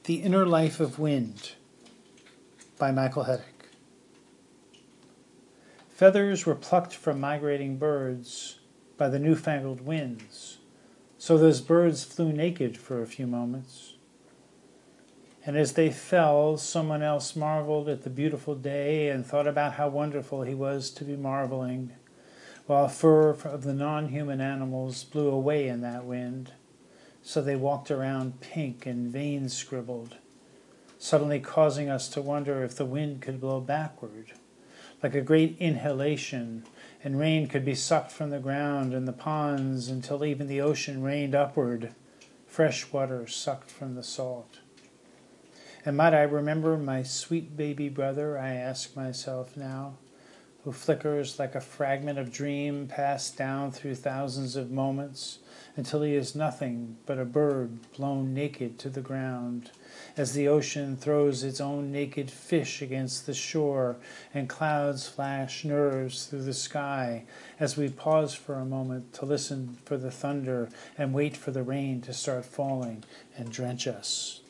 The Inner Life of Wind by Michael Heddick. Feathers were plucked from migrating birds by the newfangled winds, so those birds flew naked for a few moments. And as they fell, someone else marveled at the beautiful day and thought about how wonderful he was to be marveling, while fur of the non-human animals blew away in that wind. So they walked around pink and vein scribbled, suddenly causing us to wonder if the wind could blow backward, like a great inhalation, and rain could be sucked from the ground and the ponds until even the ocean rained upward, fresh water sucked from the salt. And might I remember my sweet baby brother, I ask myself now, who flickers like a fragment of dream passed down through thousands of moments until he is nothing but a bird blown naked to the ground, as the ocean throws its own naked fish against the shore and clouds flash nerves through the sky as we pause for a moment to listen for the thunder and wait for the rain to start falling and drench us.